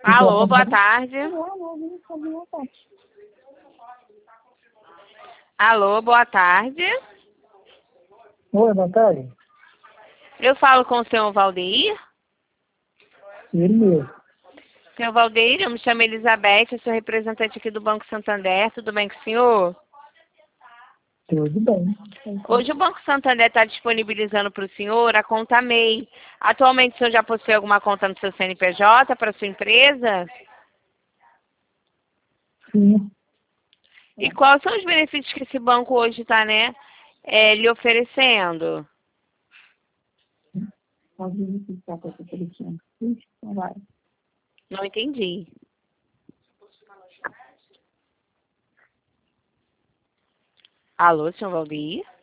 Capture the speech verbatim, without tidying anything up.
Alô, boa tarde. Alô, boa tarde. Oi, boa tarde. Eu falo com o senhor Valdeir? Ele mesmo. Senhor Valdeir, eu me chamo Elizabeth, eu sou representante aqui do Banco Santander. Tudo bem com o senhor? Tudo bem. Hoje o Banco Santander está disponibilizando para o senhor a conta M E I. Atualmente o senhor já possui alguma conta no seu C N P J para sua empresa? Sim. E quais são os benefícios que esse banco hoje está, né, é, lhe oferecendo? Pode verificar com essa seleção. Isso, então vai. Não entendi. Alô, senhor Valdeir?